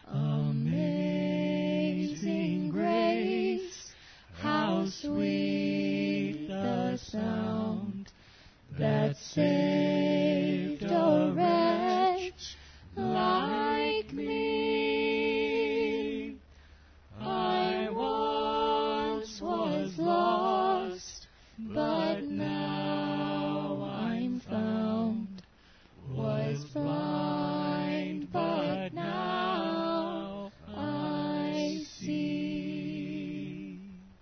Amazing grace, how sweet the sound that saved a wretch like me. I once was lost, but now I'm found. Was blind, but now I see.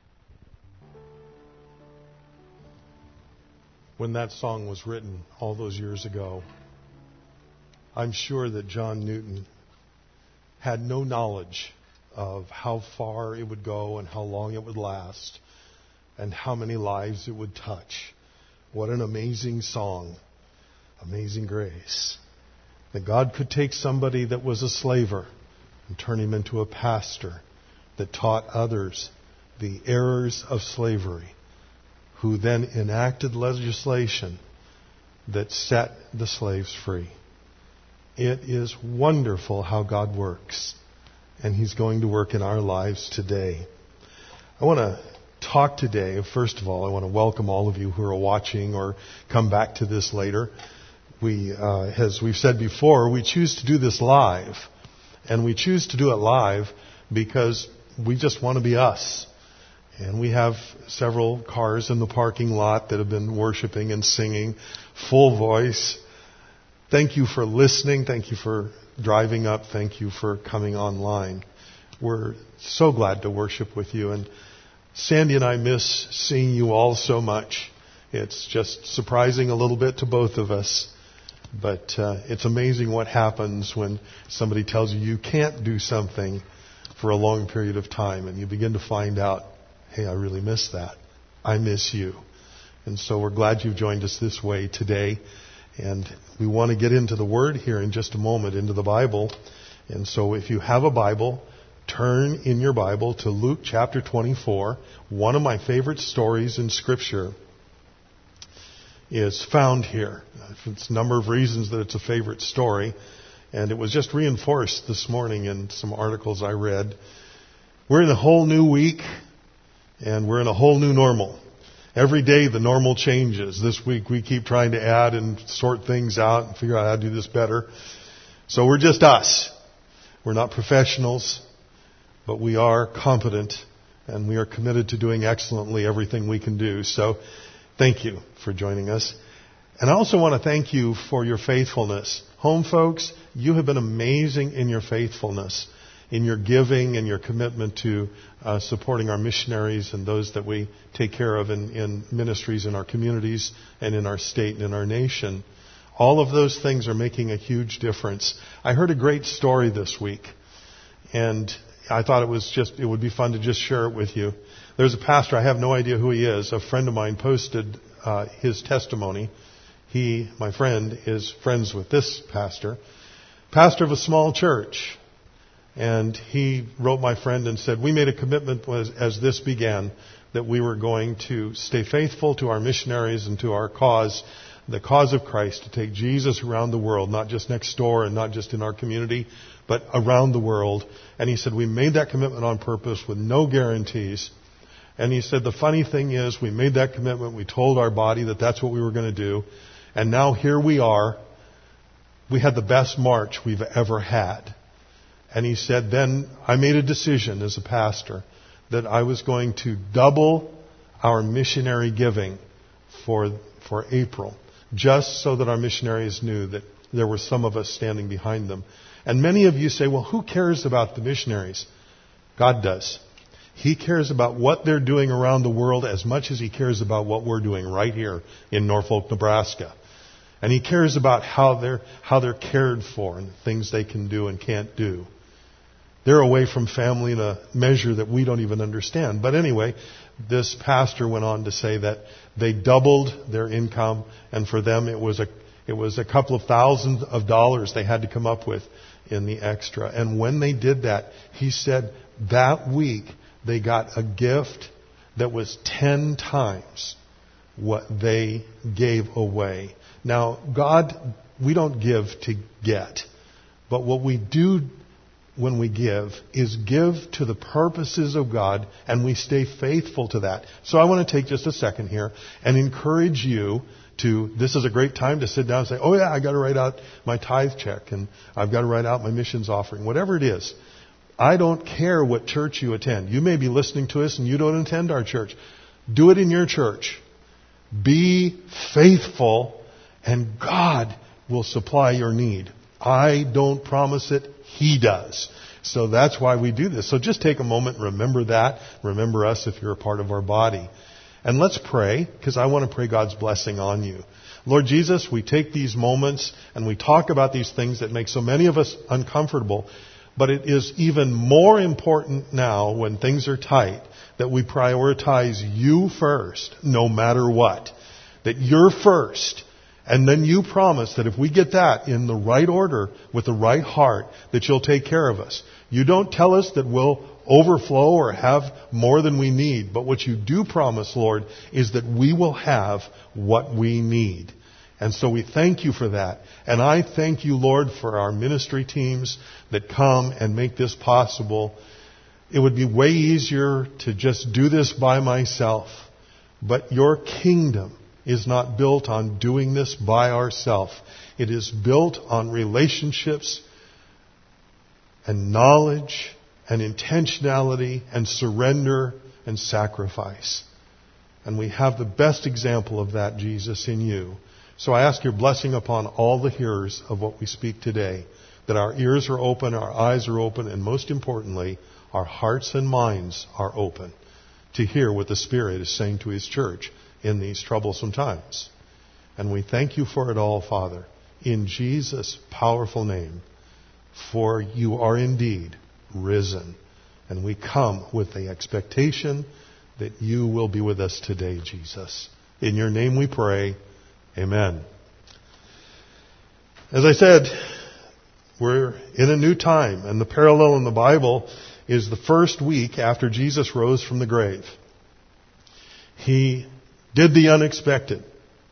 When that song was written all those years ago, I'm sure that John Newton had no knowledge of how far it would go and how long it would last and how many lives it would touch. What an amazing song, Amazing Grace. That God could take somebody that was a slaver and turn him into a pastor that taught others the errors of slavery, who then enacted legislation that set the slaves free. It is wonderful how God works, and He's going to work in our lives today. I want to talk today, first of all, I want to welcome all of you who are watching or come back to this later. As we've said before, we choose to do this live, and we choose to do it live because we just want to be us. And we have several cars in the parking lot that have been worshiping and singing full voice. Thank you for listening. Thank you for driving up. Thank you for coming online. We're so glad to worship with you. And Sandy and I miss seeing you all so much. It's just surprising a little bit to both of us. But it's amazing what happens when somebody tells you you can't do something for a long period of time. And you begin to find out, hey, I really miss that. I miss you. And so we're glad you've joined us this way today. And we want to get into the Word here in just a moment, into the Bible. And so if you have a Bible, turn in your Bible to Luke chapter 24. One of my favorite stories in Scripture is found here. It's a number of reasons that it's a favorite story. And it was just reinforced this morning in some articles I read. We're in a whole new week, and we're in a whole new normal. Every day the normal changes. This week we keep trying to add and sort things out and figure out how to do this better. So we're just us. We're not professionals, but we are competent, and we are committed to doing excellently everything we can do. So thank you for joining us. And I also want to thank you for your faithfulness. Home folks, you have been amazing in your faithfulness, in your giving and your commitment to supporting our missionaries and those that we take care of in ministries in our communities and in our state and in our nation. All of those things are making a huge difference. I heard a great story this week, and I thought it would be fun to just share it with you. There's a pastor, I have no idea who he is. A friend of mine posted his testimony. He, my friend, is friends with this pastor of a small church. And he wrote my friend and said, we made a commitment as this began that we were going to stay faithful to our missionaries and to our cause, the cause of Christ, to take Jesus around the world, not just next door and not just in our community, but around the world. And he said, we made that commitment on purpose with no guarantees. And he said, the funny thing is, we made that commitment, we told our body that that's what we were going to do, and now here we are. We had the best March we've ever had. And he said, then I made a decision as a pastor that I was going to double our missionary giving for April, just so that our missionaries knew that there were some of us standing behind them. And many of you say, well, who cares about the missionaries? God does. He cares about what they're doing around the world as much as He cares about what we're doing right here in Norfolk, Nebraska. And He cares about how they're cared for and things they can do and can't do. They're away from family in a measure that we don't even understand. But anyway, this pastor went on to say that they doubled their income, and for them it was a couple of thousands of dollars they had to come up with in the extra. And when they did that, he said that week they got a gift that was 10 times what they gave away. Now, God, we don't give to get, but what we do when we give is give to the purposes of God, and we stay faithful to that. So I want to take just a second here and encourage you this is a great time to sit down and say, oh yeah, I got to write out my tithe check, and I've got to write out my missions offering, whatever it is. I don't care what church you attend. You may be listening to us and you don't attend our church. Do it in your church. Be faithful, and God will supply your need. I don't promise it. He does. So that's why we do this. So just take a moment, remember that. Remember us if you're a part of our body. And let's pray, because I want to pray God's blessing on you. Lord Jesus, we take these moments and we talk about these things that make so many of us uncomfortable. But it is even more important now, when things are tight, that we prioritize you first, no matter what. That you're first. And then you promise that if we get that in the right order, with the right heart, that you'll take care of us. You don't tell us that we'll overflow or have more than we need. But what you do promise, Lord, is that we will have what we need. And so we thank you for that. And I thank you, Lord, for our ministry teams that come and make this possible. It would be way easier to just do this by myself. But your kingdom is not built on doing this by ourselves. It is built on relationships and knowledge and intentionality and surrender and sacrifice. And we have the best example of that, Jesus, in you. So I ask your blessing upon all the hearers of what we speak today, that our ears are open, our eyes are open, and most importantly, our hearts and minds are open to hear what the Spirit is saying to His church in these troublesome times. And we thank you for it all, Father, in Jesus' powerful name, for you are indeed risen. And we come with the expectation that you will be with us today, Jesus. In your name we pray. Amen. As I said, we're in a new time, and the parallel in the Bible is the first week after Jesus rose from the grave. He did the unexpected.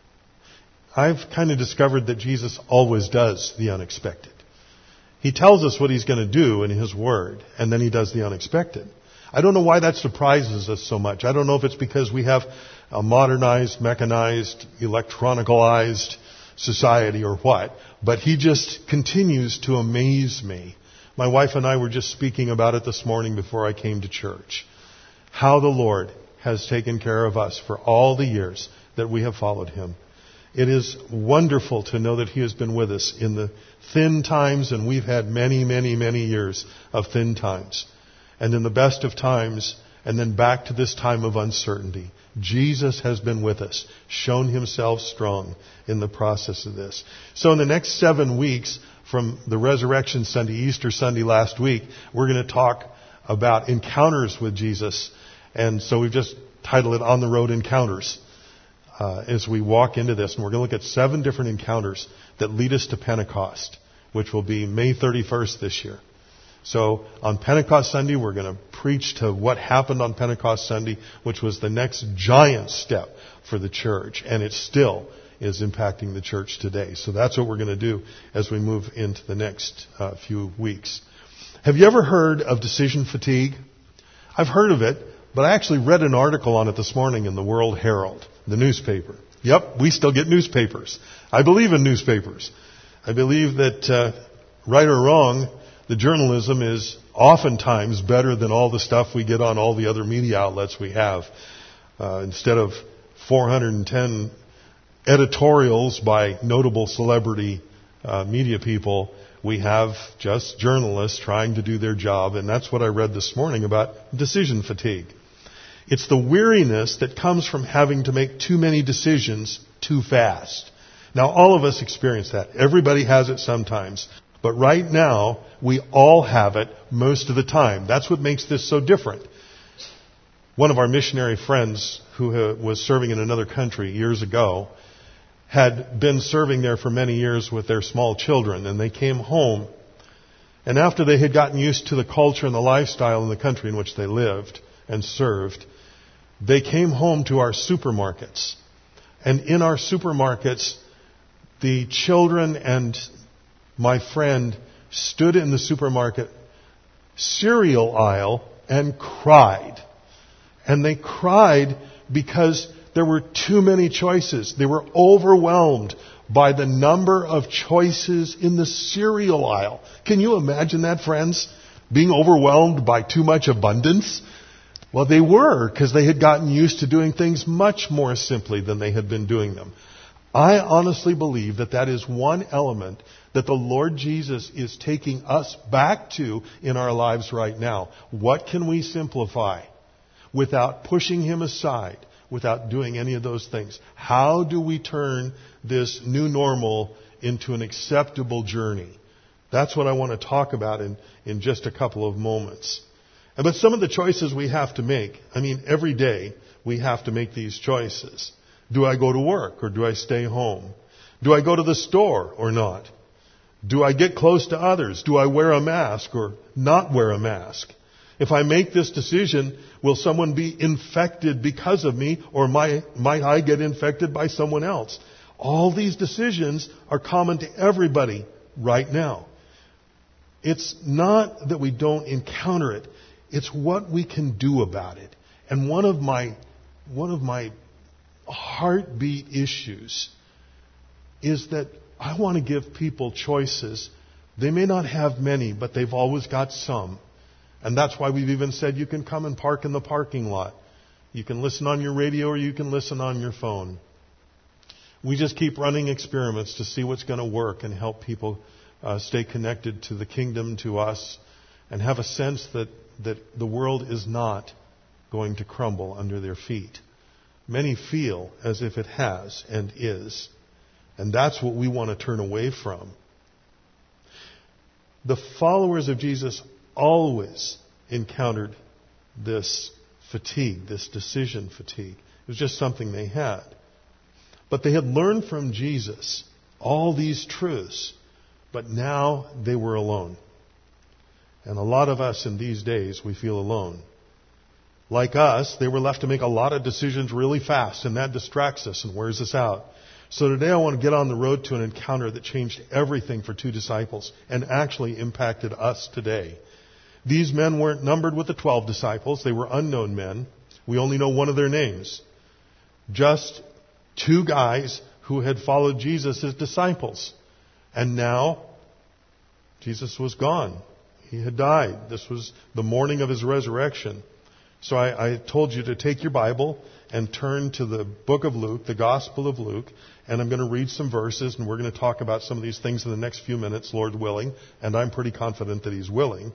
I've kind of discovered that Jesus always does the unexpected. He tells us what He's going to do in His Word, and then He does the unexpected. I don't know why that surprises us so much. I don't know if it's because we have a modernized, mechanized, electronicalized society or what, but He just continues to amaze me. My wife and I were just speaking about it this morning before I came to church. How the Lord has taken care of us for all the years that we have followed Him. It is wonderful to know that He has been with us in the thin times, and we've had many, many, many years of thin times. And in the best of times, and then back to this time of uncertainty. Jesus has been with us, shown Himself strong in the process of this. So in the next 7 weeks, from the Resurrection Sunday, Easter Sunday last week, we're going to talk about encounters with Jesus. And so we've just titled it On the Road Encounters as we walk into this. And we're going to look at 7 different encounters that lead us to Pentecost, which will be May 31st this year. So on Pentecost Sunday, we're going to preach to what happened on Pentecost Sunday, which was the next giant step for the church. And it still is impacting the church today. So that's what we're going to do as we move into the next few weeks. Have you ever heard of decision fatigue? I've heard of it, but I actually read an article on it this morning in the World Herald, the newspaper. Yep, we still get newspapers. I believe in newspapers. I believe that, right or wrong, the journalism is oftentimes better than all the stuff we get on all the other media outlets we have. Instead of 410 editorials by notable celebrity media people, we have just journalists trying to do their job, and that's what I read this morning about decision fatigue. It's the weariness that comes from having to make too many decisions too fast. Now, all of us experience that. Everybody has it sometimes. But right now, we all have it most of the time. That's what makes this so different. One of our missionary friends who was serving in another country years ago had been serving there for many years with their small children, and they came home. And after they had gotten used to the culture and the lifestyle in the country in which they lived and served, they came home to our supermarkets. And in our supermarkets, the children and my friend stood in the supermarket cereal aisle and cried. And they cried because there were too many choices. They were overwhelmed by the number of choices in the cereal aisle. Can you imagine that, friends? Being overwhelmed by too much abundance? Well, they were, because they had gotten used to doing things much more simply than they had been doing them. I honestly believe that that is one element that the Lord Jesus is taking us back to in our lives right now. What can we simplify without pushing Him aside, without doing any of those things? How do we turn this new normal into an acceptable journey? That's what I want to talk about in just a couple of moments. But some of the choices we have to make, every day we have to make these choices. Do I go to work or do I stay home? Do I go to the store or not? Do I get close to others? Do I wear a mask or not wear a mask? If I make this decision, will someone be infected because of me, or might I get infected by someone else? All these decisions are common to everybody right now. It's not that we don't encounter it. It's what we can do about it. And one of my heartbeat issues is that I want to give people choices. They may not have many, but they've always got some. And that's why we've even said you can come and park in the parking lot. You can listen on your radio or you can listen on your phone. We just keep running experiments to see what's going to work and help people stay connected to the kingdom, to us, and have a sense that the world is not going to crumble under their feet. Many feel as if it has and is. And that's what we want to turn away from. The followers of Jesus always encountered this fatigue, this decision fatigue. It was just something they had. But they had learned from Jesus all these truths, but now they were alone. And a lot of us in these days, we feel alone. Like us, they were left to make a lot of decisions really fast, and that distracts us and wears us out. So today I want to get on the road to an encounter that changed everything for two disciples and actually impacted us today. These men weren't numbered with the 12 disciples. They were unknown men. We only know one of their names. Just two guys who had followed Jesus as disciples. And now, Jesus was gone. He had died. This was the morning of His resurrection. So I told you to take your Bible and turn to the book of Luke, the Gospel of Luke, and I'm going to read some verses, and we're going to talk about some of these things in the next few minutes, Lord willing, and I'm pretty confident that He's willing.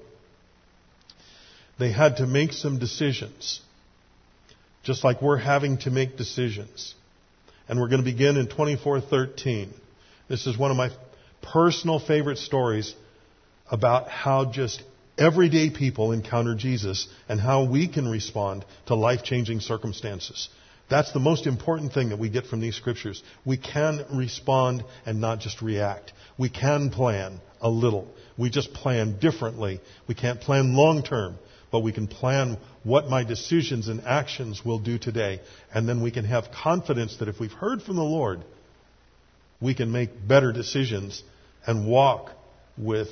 They had to make some decisions, just like we're having to make decisions. And we're going to begin in 24:13. This is one of my personal favorite stories about how just everyday people encounter Jesus and how we can respond to life-changing circumstances. That's the most important thing that we get from these scriptures. We can respond and not just react. We can plan a little. We just plan differently. We can't plan long-term, but we can plan what my decisions and actions will do today. And then we can have confidence that if we've heard from the Lord, we can make better decisions and walk with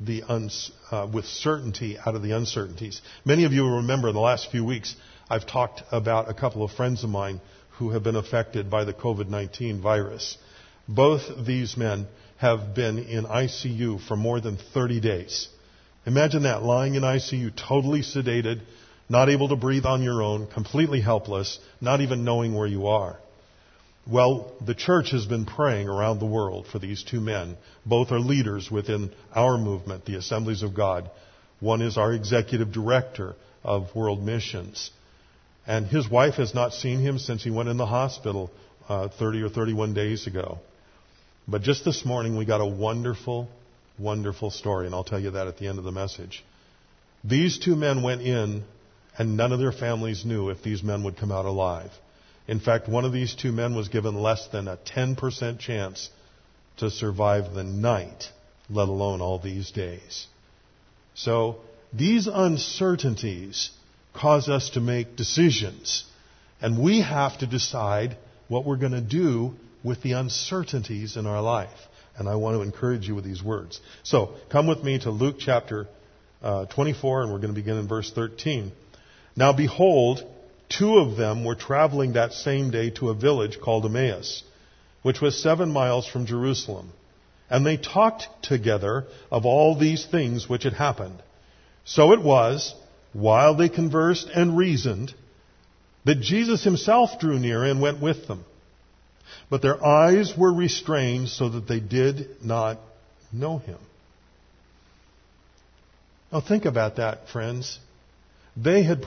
certainty out of the uncertainties. Many of you will remember in the last few weeks, I've talked about a couple of friends of mine who have been affected by the COVID-19 virus. Both these men have been in ICU for more than 30 days. Imagine that, lying in ICU, totally sedated, not able to breathe on your own, completely helpless, not even knowing where you are. Well, the church has been praying around the world for these two men. Both are leaders within our movement, the Assemblies of God. One is our executive director of World Missions. And his wife has not seen him since he went in the hospital 30 or 31 days ago. But just this morning we got a wonderful, wonderful story, and I'll tell you that at the end of the message. These two men went in, and none of their families knew if these men would come out alive. In fact, one of these two men was given less than a 10% chance to survive the night, let alone all these days. So these uncertainties cause us to make decisions. And we have to decide what we're going to do with the uncertainties in our life. And I want to encourage you with these words. So come with me to Luke chapter 24, and we're going to begin in verse 13. Now behold, 2 of them were traveling that same day to a village called Emmaus, which was 7 miles from Jerusalem. And they talked together of all these things which had happened. So it was, while they conversed and reasoned, that Jesus himself drew near and went with them. But their eyes were restrained so that they did not know him. Now think about that, friends. They had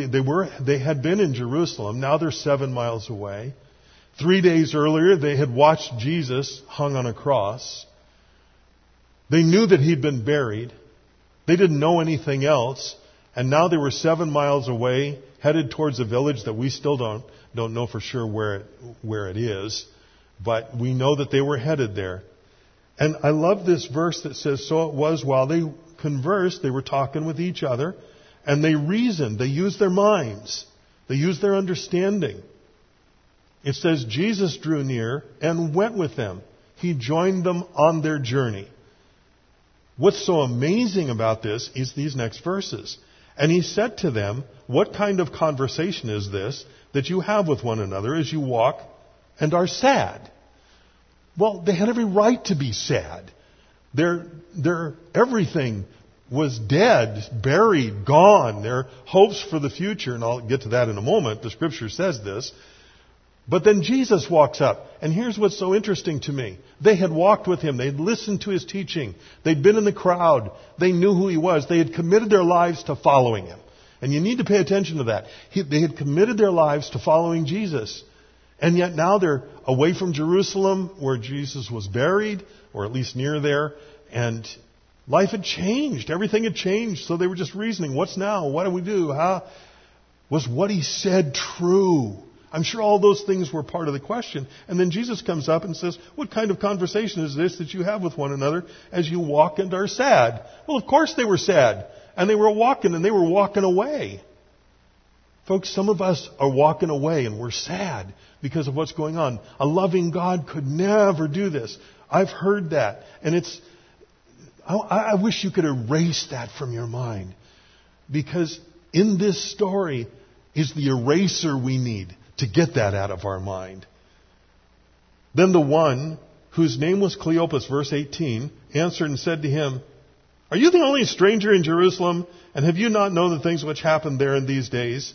been in Jerusalem. Now they're 7 miles away. 3 days earlier, they had watched Jesus hung on a cross. They knew that he'd been buried. They didn't know anything else. And now they were 7 miles away, headed towards a village that we still don't know for sure where it is. But we know that they were headed there. And I love this verse that says, so it was while they conversed, they were talking with each other, and they reasoned. They used their minds. They used their understanding. It says Jesus drew near and went with them. He joined them on their journey. What's so amazing about this is these next verses. And he said to them, what kind of conversation is this that you have with one another as you walk and are sad? Well, they had every right to be sad. Their everything was dead, buried, gone. Their hopes for the future, and I'll get to that in a moment. The scripture says this. But then Jesus walks up, and here's what's so interesting to me. They had walked with him. They'd listened to his teaching. They'd been in the crowd. They knew who he was. They had committed their lives to following him. And you need to pay attention to that. They had committed their lives to following Jesus. And yet now they're away from Jerusalem, where Jesus was buried, or at least near there, and life had changed. Everything had changed. So they were just reasoning, what's now? What do we do? How was what he said true? I'm sure all those things were part of the question. And then Jesus comes up and says, what kind of conversation is this that you have with one another as you walk and are sad? Well, of course they were sad. And they were walking away. Folks, some of us are walking away and we're sad because of what's going on. A loving God could never do this. I've heard that. And I wish you could erase that from your mind. Because in this story is the eraser we need to get that out of our mind. Then the one whose name was Cleopas, verse 18, answered and said to him, are you the only stranger in Jerusalem, and have you not known the things which happened there in these days?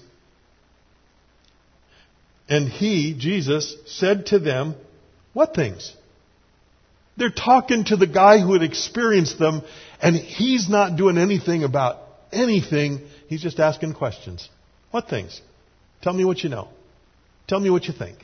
And he, Jesus, said to them, what things? They're talking to the guy who had experienced them, and he's not doing anything about anything. He's just asking questions. What things? Tell me what you know. Tell me what you think.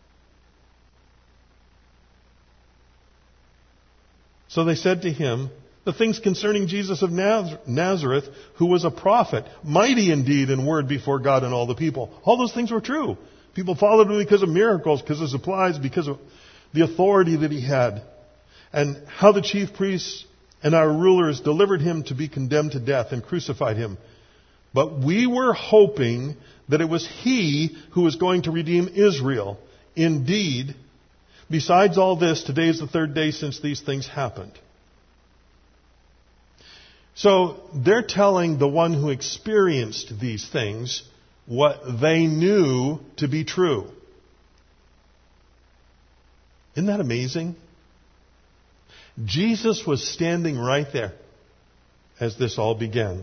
So they said to him, the things concerning Jesus of Nazareth, who was a prophet, mighty indeed in word before God and all the people. All those things were true. People followed him because of miracles, because of supplies, because of the authority that he had. And how the chief priests and our rulers delivered him to be condemned to death and crucified him. But we were hoping that it was he who was going to redeem Israel. Indeed, besides all this, today is the 3rd day since these things happened. So they're telling the one who experienced these things what they knew to be true. Isn't that amazing? Jesus was standing right there as this all began.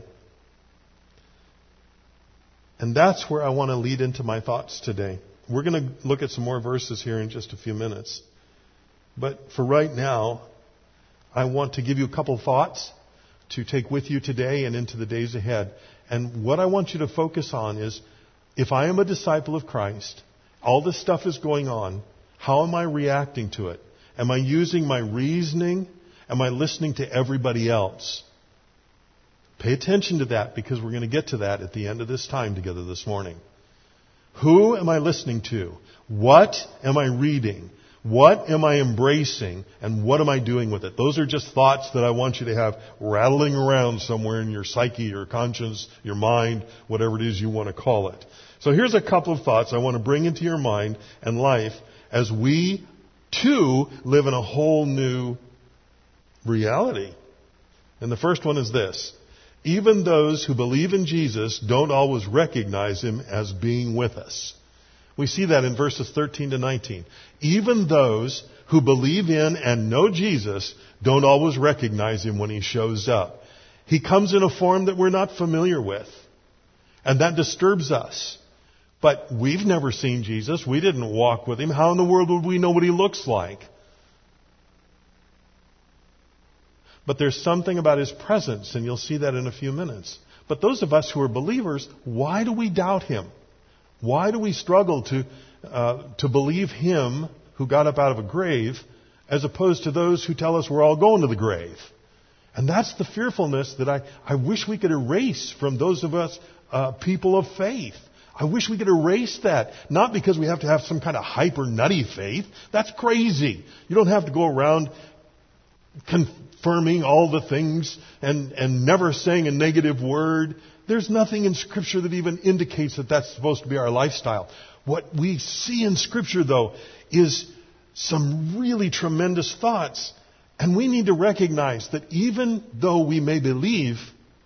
And that's where I want to lead into my thoughts today. We're going to look at some more verses here in just a few minutes. But for right now, I want to give you a couple thoughts to take with you today and into the days ahead. And what I want you to focus on is, if I am a disciple of Christ, all this stuff is going on, how am I reacting to it? Am I using my reasoning? Am I listening to everybody else? Pay attention to that, because we're going to get to that at the end of this time together this morning. Who am I listening to? What am I reading? What am I embracing? And what am I doing with it? Those are just thoughts that I want you to have rattling around somewhere in your psyche, your conscience, your mind, whatever it is you want to call it. So here's a couple of thoughts I want to bring into your mind and life as we, too, live in a whole new reality. And the first one is this. Even those who believe in Jesus don't always recognize him as being with us. We see that in verses 13 to 19. Even those who believe in and know Jesus don't always recognize him when he shows up. He comes in a form that we're not familiar with, and that disturbs us. But we've never seen Jesus. We didn't walk with him. How in the world would we know what he looks like? But there's something about his presence, and you'll see that in a few minutes. But those of us who are believers, why do we doubt him? Why do we struggle to believe him who got up out of a grave, as opposed to those who tell us we're all going to the grave? And that's the fearfulness that I wish we could erase from those of us people of faith. I wish we could erase that. Not because we have to have some kind of hyper nutty faith. That's crazy. You don't have to go around confirming all the things and never saying a negative word. There's nothing in Scripture that even indicates that that's supposed to be our lifestyle. What we see in Scripture, though, is some really tremendous thoughts. And we need to recognize that even though we may believe,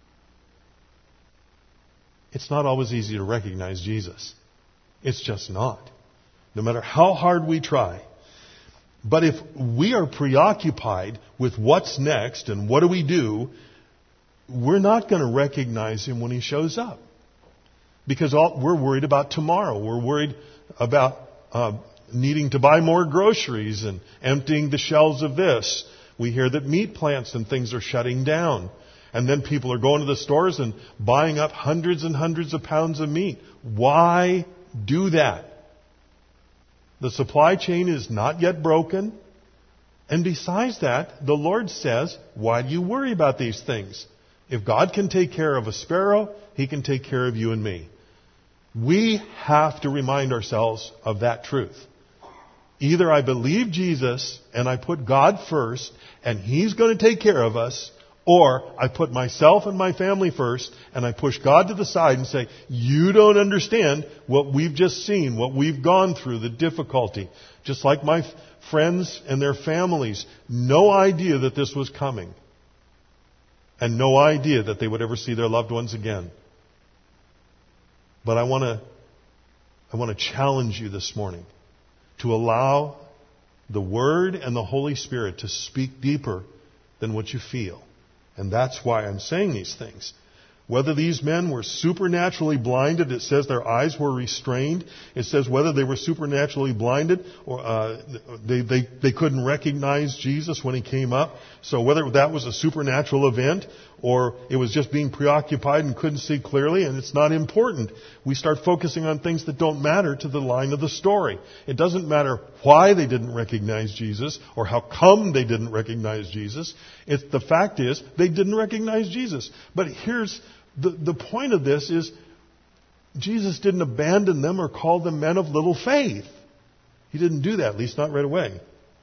it's not always easy to recognize Jesus. It's just not. No matter how hard we try. But if we are preoccupied with what's next and what do, we're not going to recognize him when he shows up. Because we're worried about tomorrow. We're worried about needing to buy more groceries and emptying the shelves of this. We hear that meat plants and things are shutting down. And then people are going to the stores and buying up hundreds and hundreds of pounds of meat. Why do that? The supply chain is not yet broken. And besides that, the Lord says, why do you worry about these things? If God can take care of a sparrow, he can take care of you and me. We have to remind ourselves of that truth. Either I believe Jesus and I put God first and he's going to take care of us, or I put myself and my family first and I push God to the side and say, you don't understand what we've just seen, what we've gone through, the difficulty. Just like my friends and their families, no idea that this was coming. And no idea that they would ever see their loved ones again. But I want to challenge you this morning to allow the Word and the Holy Spirit to speak deeper than what you feel. And that's why I'm saying these things. Whether these men were supernaturally blinded, it says their eyes were restrained. It says whether they were supernaturally blinded or they couldn't recognize Jesus when he came up. So whether that was a supernatural event or it was just being preoccupied and couldn't see clearly, and it's not important. We start focusing on things that don't matter to the line of the story. It doesn't matter why they didn't recognize Jesus or how come they didn't recognize Jesus. The fact is they didn't recognize Jesus. But here's the point of this is Jesus didn't abandon them or call them men of little faith. He didn't do that, at least not right away.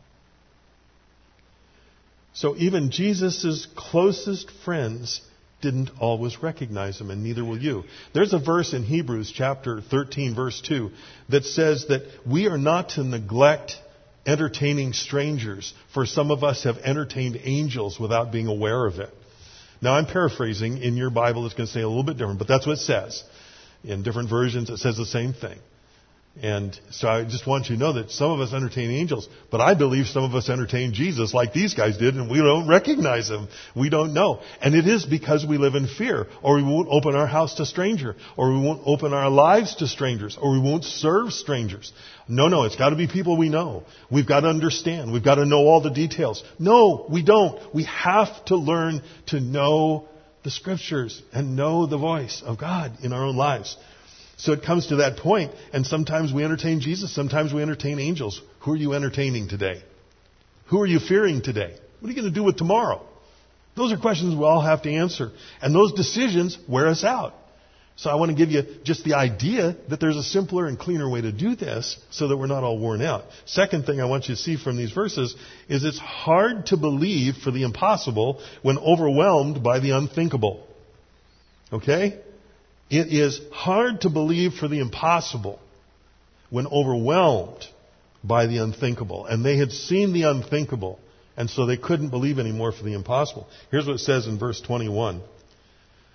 So even Jesus' closest friends didn't always recognize him, and neither will you. There's a verse in Hebrews chapter 13, verse 2, that says that we are not to neglect entertaining strangers, for some of us have entertained angels without being aware of it. Now, I'm paraphrasing. In your Bible, it's going to say a little bit different, but that's what it says. In different versions, it says the same thing. And so I just want you to know that some of us entertain angels, but I believe some of us entertain Jesus like these guys did, and we don't recognize him. We don't know. And it is because we live in fear, or we won't open our house to stranger, or we won't open our lives to strangers, or we won't serve strangers. No, it's got to be people we know. We've got to understand. We've got to know all the details. No, we don't. We have to learn to know the Scriptures and know the voice of God in our own lives. So it comes to that point, and sometimes we entertain Jesus, sometimes we entertain angels. Who are you entertaining today? Who are you fearing today? What are you going to do with tomorrow? Those are questions we all have to answer. And those decisions wear us out. So I want to give you just the idea that there's a simpler and cleaner way to do this so that we're not all worn out. Second thing I want you to see from these verses is it's hard to believe for the impossible when overwhelmed by the unthinkable. Okay? It is hard to believe for the impossible when overwhelmed by the unthinkable. And they had seen the unthinkable, and so they couldn't believe anymore for the impossible. Here's what it says in verse 21.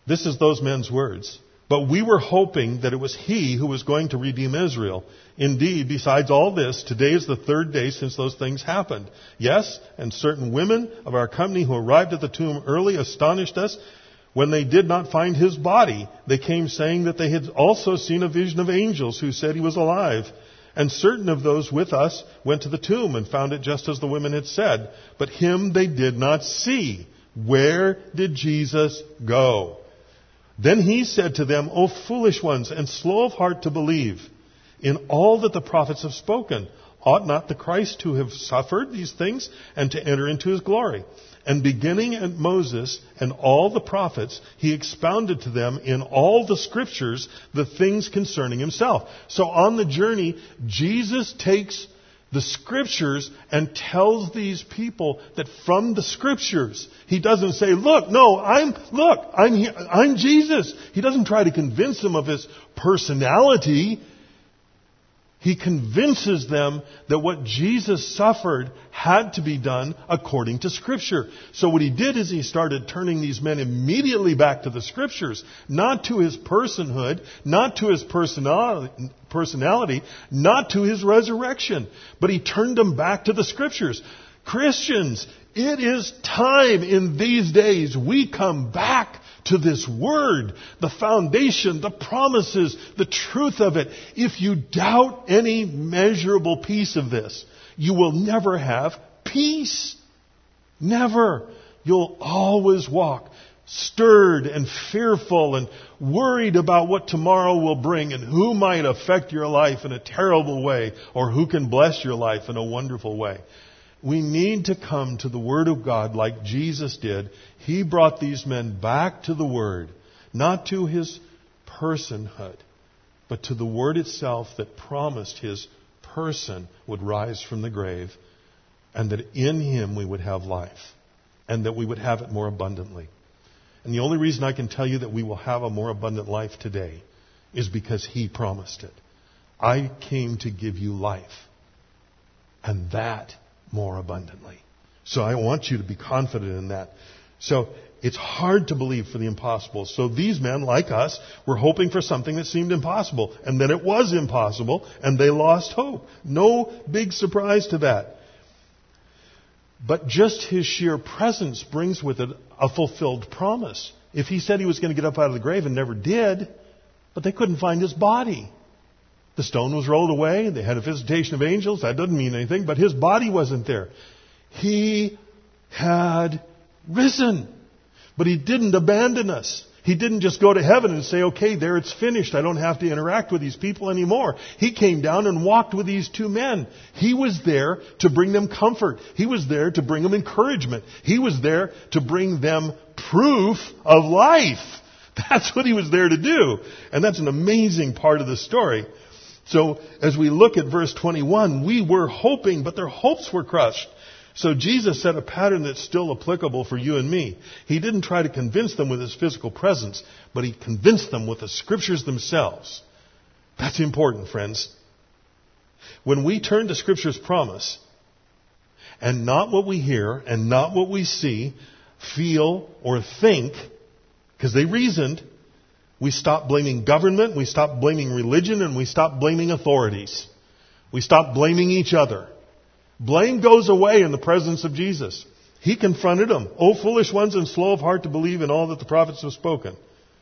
This is those men's words. But we were hoping that it was he who was going to redeem Israel. Indeed, besides all this, today is the third day since those things happened. Yes, and certain women of our company who arrived at the tomb early astonished us when they did not find his body. They came saying that they had also seen a vision of angels who said he was alive. And certain of those with us went to the tomb and found it just as the women had said. But him they did not see. Where did Jesus go? Then he said to them, O foolish ones, and slow of heart to believe in all that the prophets have spoken. Ought not the Christ to have suffered these things and to enter into his glory? And beginning at Moses and all the prophets, he expounded to them in all the scriptures the things concerning himself. So on the journey, Jesus takes the scriptures and tells these people that from the scriptures, he doesn't say, I'm Jesus. He doesn't try to convince them of his personality. He convinces them that what Jesus suffered had to be done according to Scripture. So what he did is he started turning these men immediately back to the Scriptures, not to his personhood, not to his personality, not to his resurrection, but he turned them back to the Scriptures. Christians, it is time in these days we come back to this Word, the foundation, the promises, the truth of it. If you doubt any measurable piece of this, you will never have peace. Never. You'll always walk stirred and fearful and worried about what tomorrow will bring and who might affect your life in a terrible way or who can bless your life in a wonderful way. We need to come to the Word of God like Jesus did. He brought these men back to the Word, not to his personhood, but to the Word itself that promised his person would rise from the grave and that in him we would have life and that we would have it more abundantly. And the only reason I can tell you that we will have a more abundant life today is because he promised it. I came to give you life, and that more abundantly. So I want you to be confident in that. So it's hard to believe for the impossible. So these men, like us, were hoping for something that seemed impossible. And then it was impossible, and they lost hope. No big surprise to that. But just his sheer presence brings with it a fulfilled promise. If he said he was going to get up out of the grave and never did, but they couldn't find his body. The stone was rolled away. They had a visitation of angels. That doesn't mean anything, but his body wasn't there. He had risen, but he didn't abandon us. He didn't just go to heaven and say, okay, there it's finished. I don't have to interact with these people anymore. He came down and walked with these two men. He was there to bring them comfort. He was there to bring them encouragement. He was there to bring them proof of life. That's what he was there to do. And that's an amazing part of the story. So as we look at verse 21, we were hoping, but their hopes were crushed. So Jesus set a pattern that's still applicable for you and me. He didn't try to convince them with his physical presence, but he convinced them with the Scriptures themselves. That's important, friends. When we turn to Scripture's promise, and not what we hear, and not what we see, feel, or think, because they reasoned, we stop blaming government, we stop blaming religion, and we stop blaming authorities. We stop blaming each other. Blame goes away in the presence of Jesus. He confronted them. O foolish ones and slow of heart to believe in all that the prophets have spoken.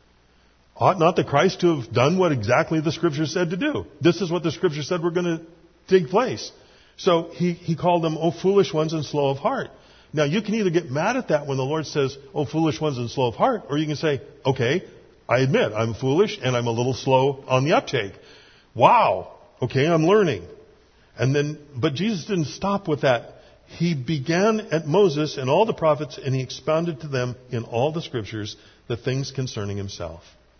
Ought not the Christ to have done what exactly the Scripture said to do? This is what the Scripture said were going to take place. So he called them, O foolish ones and slow of heart. Now you can either get mad at that when the Lord says, O foolish ones and slow of heart, or you can say, okay, I admit I'm foolish and I'm a little slow on the uptake. Wow. Okay, I'm learning. But Jesus didn't stop with that. He began at Moses and all the prophets, and he expounded to them in all the Scriptures the things concerning himself.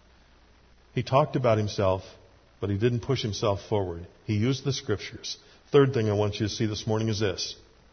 He talked about himself, but he didn't push himself forward. He used the Scriptures. Third thing I want you to see this morning is this.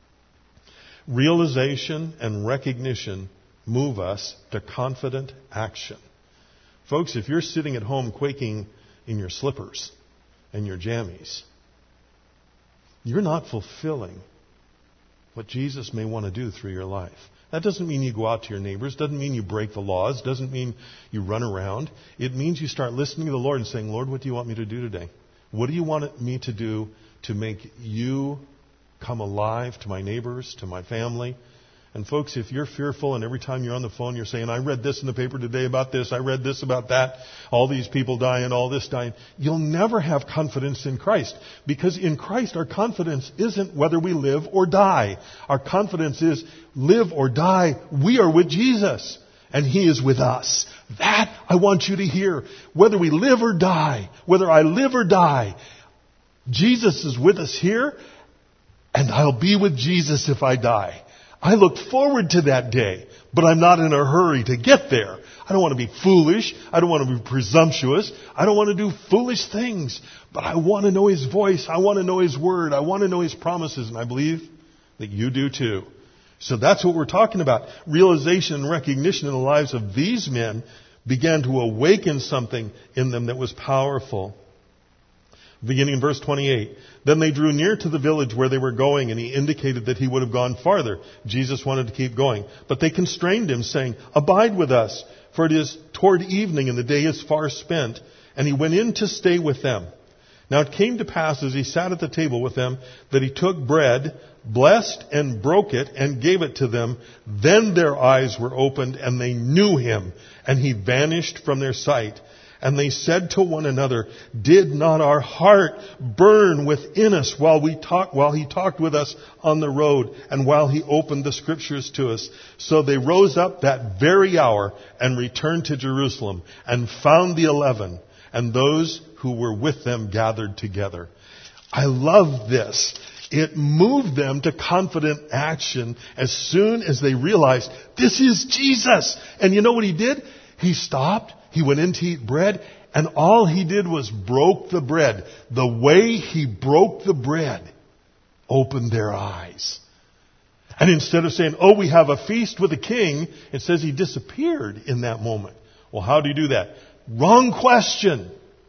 Realization and recognition move us to confident action. Folks, if you're sitting at home quaking in your slippers and your jammies, you're not fulfilling what Jesus may want to do through your life. That doesn't mean you go out to your neighbors. Doesn't mean you break the laws. Doesn't mean you run around. It means you start listening to the Lord and saying, Lord, what do you want me to do today? What do you want me to do to make you come alive to my neighbors, to my family? And folks, if you're fearful and every time you're on the phone you're saying, I read this in the paper today about this, I read this about that, all these people dying, all this dying, you'll never have confidence in Christ. Because in Christ our confidence isn't whether we live or die. Our confidence is live or die, we are with Jesus. And He is with us. That I want you to hear. Whether we live or die, whether I live or die, Jesus is with us here, and I'll be with Jesus if I die. I look forward to that day, but I'm not in a hurry to get there. I don't want to be foolish. I don't want to be presumptuous. I don't want to do foolish things, but I want to know His voice. I want to know His word. I want to know His promises, and I believe that you do too. So that's what we're talking about. Realization and recognition in the lives of these men began to awaken something in them that was powerful. Beginning in verse 28. Then they drew near to the village where they were going, and He indicated that He would have gone farther. Jesus wanted to keep going. But they constrained Him, saying, Abide with us, for it is toward evening, and the day is far spent. And He went in to stay with them. Now it came to pass, as He sat at the table with them, that He took bread, blessed and broke it, and gave it to them. Then their eyes were opened, and they knew Him, and He vanished from their sight. And they said to one another, Did not our heart burn within us while He talked with us on the road, and while He opened the Scriptures to us? So they rose up that very hour and returned to Jerusalem, and found the 11, and those who were with them gathered together. I love this. It moved them to confident action as soon as they realized, this is Jesus. And you know what He did? He stopped. He went in to eat bread, and all He did was broke the bread. The way He broke the bread opened their eyes. And instead of saying, we have a feast with a king, it says He disappeared in that moment. Well, how do you do that? Wrong question.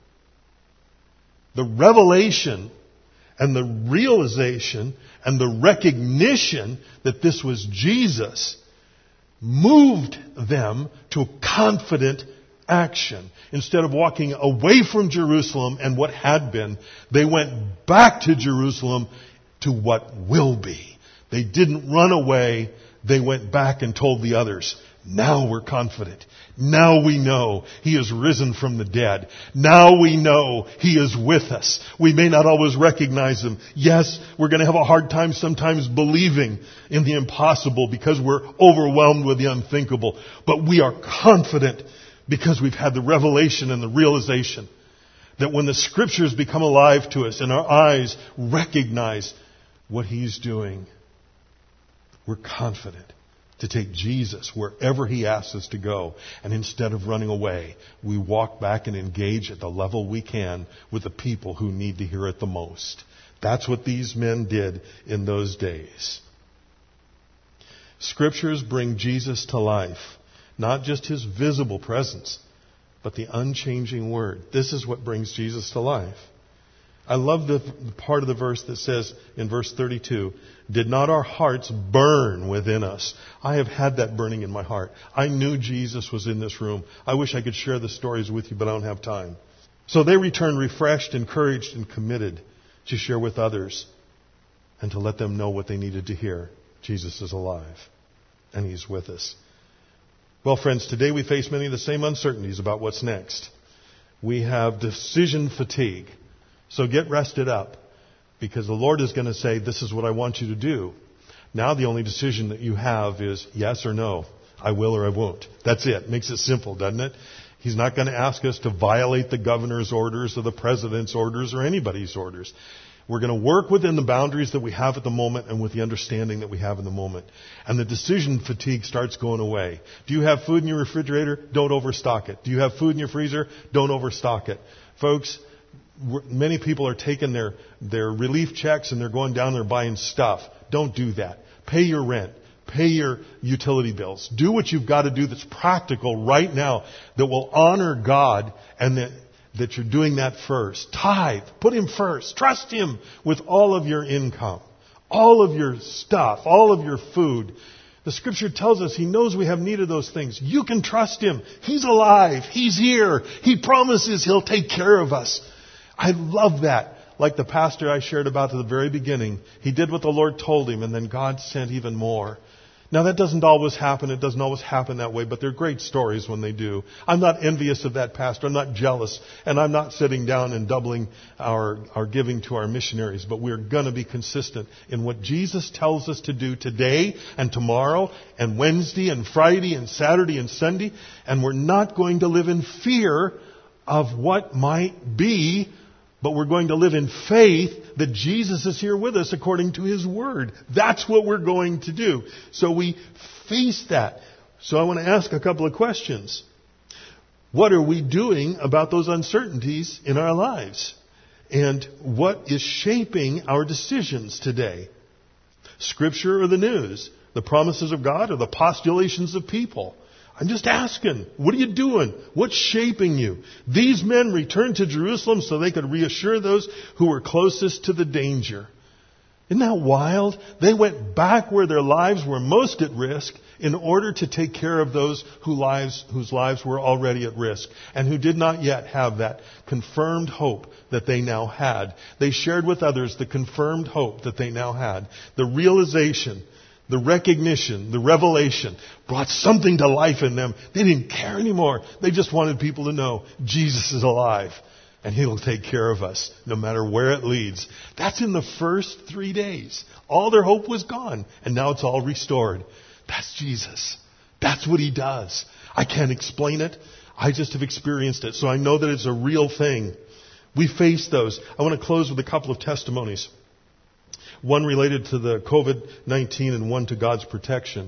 The revelation and the realization and the recognition that this was Jesus moved them to confident action. Instead of walking away from Jerusalem and what had been, they went back to Jerusalem to what will be. They didn't run away. They went back and told the others, now we're confident. Now we know He is risen from the dead. Now we know He is with us. We may not always recognize Him. Yes, we're going to have a hard time sometimes believing in the impossible because we're overwhelmed with the unthinkable. But we are confident because we've had the revelation and the realization that when the Scriptures become alive to us and our eyes recognize what He's doing, we're confident to take Jesus wherever He asks us to go. And instead of running away, we walk back and engage at the level we can with the people who need to hear it the most. That's what these men did in those days. Scriptures bring Jesus to life. Not just His visible presence, but the unchanging Word. This is what brings Jesus to life. I love the part of the verse that says in verse 32, Did not our hearts burn within us? I have had that burning in my heart. I knew Jesus was in this room. I wish I could share the stories with you, but I don't have time. So they returned refreshed, encouraged, and committed to share with others and to let them know what they needed to hear. Jesus is alive, and He's with us. Well, friends, today we face many of the same uncertainties about what's next. We have decision fatigue. So get rested up, because the Lord is going to say, this is what I want you to do. Now the only decision that you have is yes or no. I will or I won't. That's it. Makes it simple, doesn't it? He's not going to ask us to violate the governor's orders or the president's orders or anybody's orders. We're going to work within the boundaries that we have at the moment and with the understanding that we have in the moment. And the decision fatigue starts going away. Do you have food in your refrigerator? Don't overstock it. Do you have food in your freezer? Don't overstock it. Folks, many people are taking their relief checks and they're going down there buying stuff. Don't do that. Pay your rent. Pay your utility bills. Do what you've got to do that's practical right now that will honor God, and that you're doing that first. Tithe. Put Him first. Trust Him with all of your income, all of your stuff, all of your food. The Scripture tells us He knows we have need of those things. You can trust Him. He's alive. He's here. He promises He'll take care of us. I love that. Like the pastor I shared about at the very beginning. He did what the Lord told him, and then God sent even more. Now that doesn't always happen. It doesn't always happen that way, but they're great stories when they do. I'm not envious of that pastor. I'm not jealous. And I'm not sitting down and doubling our giving to our missionaries. But we're going to be consistent in what Jesus tells us to do today and tomorrow and Wednesday and Friday and Saturday and Sunday. And we're not going to live in fear of what might be, but we're going to live in faith that Jesus is here with us according to His Word. That's what we're going to do. So we face that. So I want to ask a couple of questions. What are we doing about those uncertainties in our lives? And what is shaping our decisions today? Scripture or the news? The promises of God or the postulations of people? I'm just asking, what are you doing? What's shaping you? These men returned to Jerusalem so they could reassure those who were closest to the danger. Isn't that wild? They went back where their lives were most at risk in order to take care of those whose lives were already at risk and who did not yet have that confirmed hope that they now had. They shared with others the confirmed hope that they now had. The realization, the recognition, the revelation brought something to life in them. They didn't care anymore. They just wanted people to know Jesus is alive and He'll take care of us no matter where it leads. That's in the first 3 days. All their hope was gone and now it's all restored. That's Jesus. That's what He does. I can't explain it. I just have experienced it. So I know that it's a real thing. We face those. I want to close with a couple of testimonies. One related to the COVID-19 and one to God's protection.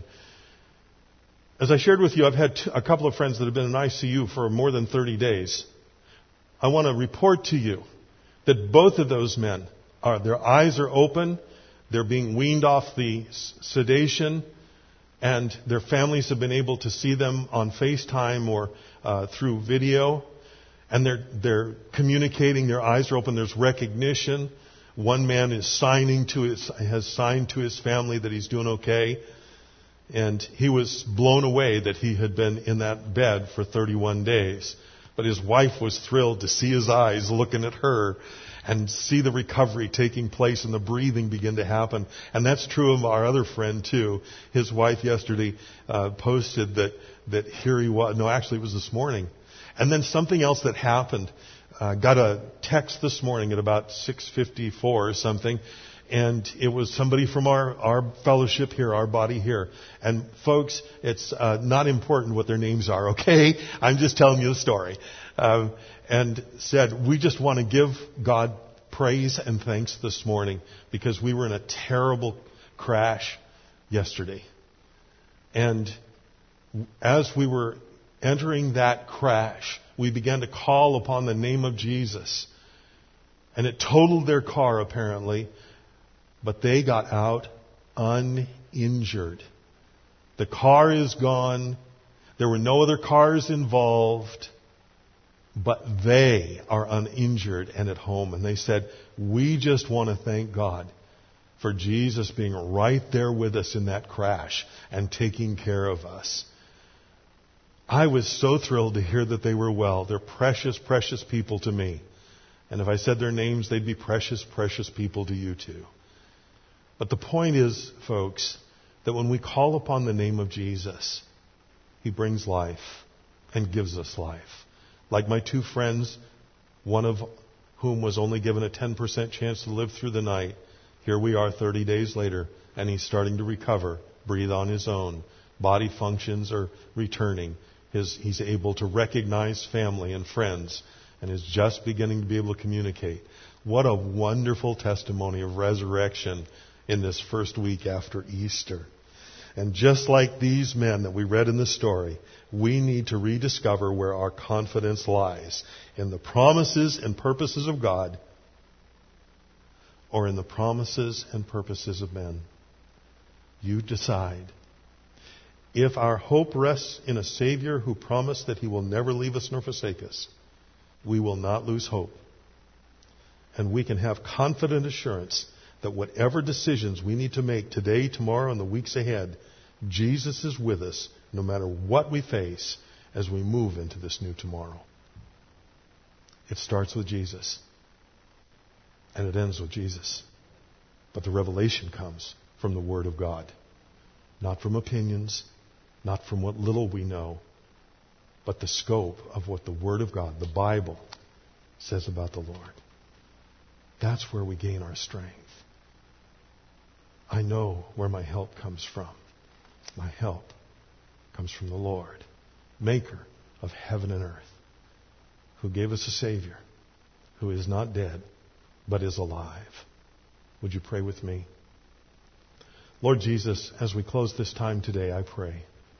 As I shared with you, I've had a couple of friends that have been in ICU for more than 30 days. I want to report to you that both of those men, their eyes are open, they're being weaned off the sedation, and their families have been able to see them on FaceTime or through video, and they're communicating, their eyes are open, there's recognition. One man has signed to his family that he's doing okay. And he was blown away that he had been in that bed for 31 days. But his wife was thrilled to see his eyes looking at her and see the recovery taking place and the breathing begin to happen. And that's true of our other friend too. His wife yesterday posted that here he was. No, actually it was this morning. And then something else that happened. Got a text this morning at about 6:54 or something, and it was somebody from our fellowship here, our body here. And folks, it's not important what their names are, okay? I'm just telling you the story. And said, we just want to give God praise and thanks this morning because we were in a terrible crash yesterday. And as we were entering that crash, we began to call upon the name of Jesus. And it totaled their car, apparently. But they got out uninjured. The car is gone. There were no other cars involved. But they are uninjured and at home. And they said, we just want to thank God for Jesus being right there with us in that crash and taking care of us. I was so thrilled to hear that they were well. They're precious, precious people to me. And if I said their names, they'd be precious, precious people to you too. But the point is, folks, that when we call upon the name of Jesus, He brings life and gives us life. Like my two friends, one of whom was only given a 10% chance to live through the night. Here we are 30 days later, and he's starting to recover, breathe on his own. Body functions are returning. He's able to recognize family and friends and is just beginning to be able to communicate. What a wonderful testimony of resurrection in this first week after Easter. And just like these men that we read in the story, we need to rediscover where our confidence lies. In the promises and purposes of God or in the promises and purposes of men. You decide. If our hope rests in a Savior who promised that He will never leave us nor forsake us, we will not lose hope. And we can have confident assurance that whatever decisions we need to make today, tomorrow, and the weeks ahead, Jesus is with us no matter what we face as we move into this new tomorrow. It starts with Jesus, and it ends with Jesus. But the revelation comes from the Word of God, not from opinions, not from what little we know, but the scope of what the Word of God, the Bible, says about the Lord. That's where we gain our strength. I know where my help comes from. My help comes from the Lord, maker of heaven and earth, who gave us a Savior, who is not dead, but is alive. Would you pray with me? Lord Jesus, as we close this time today, I pray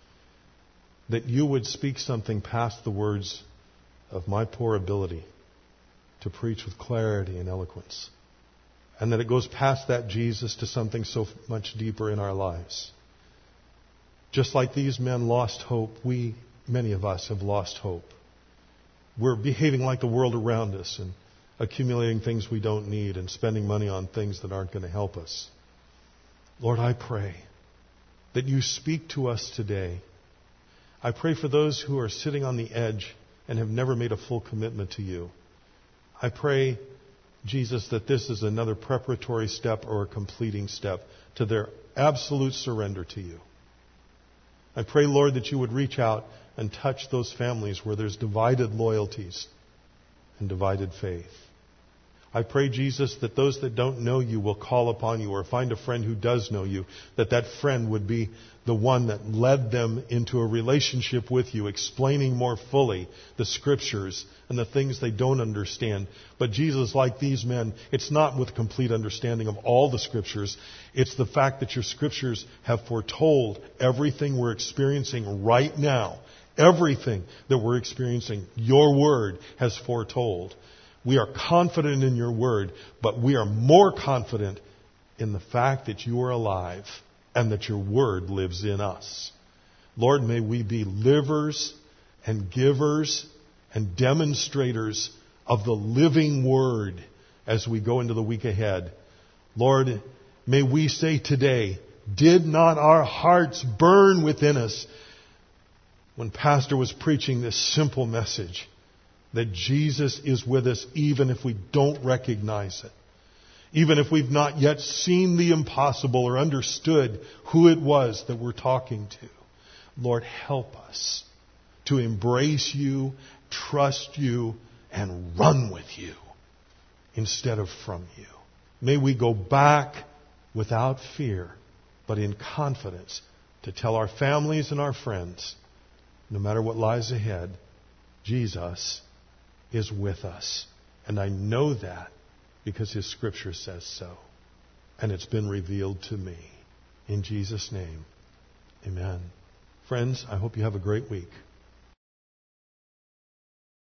that you would speak something past the words of my poor ability to preach with clarity and eloquence, and that it goes past that, Jesus, to something so much deeper in our lives. Just like these men lost hope, many of us have lost hope. We're behaving like the world around us and accumulating things we don't need and spending money on things that aren't going to help us. Lord, I pray that you speak to us today. I pray for those who are sitting on the edge and have never made a full commitment to you. I pray, Jesus, that this is another preparatory step or a completing step to their absolute surrender to you. I pray, Lord, that you would reach out and touch those families where there's divided loyalties and divided faith. I pray, Jesus, that those that don't know you will call upon you, or find a friend who does know you, that friend would be the one that led them into a relationship with you, explaining more fully the Scriptures and the things they don't understand. But Jesus, like these men, it's not with complete understanding of all the Scriptures. It's the fact that your Scriptures have foretold everything we're experiencing right now. Everything that we're experiencing, your Word has foretold. We are confident in your Word, but we are more confident in the fact that you are alive and that your Word lives in us. Lord, may we be livers and givers and demonstrators of the living Word as we go into the week ahead. Lord, may we say today, did not our hearts burn within us when Pastor was preaching this simple message that Jesus is with us even if we don't recognize it, even if we've not yet seen the impossible or understood who it was that we're talking to. Lord, help us to embrace you, trust you, and run with you instead of from you. May we go back without fear, but in confidence, to tell our families and our friends, no matter what lies ahead, Jesus is with us. And I know that because His Scripture says so. And it's been revealed to me. In Jesus' name, amen. Friends, I hope you have a great week.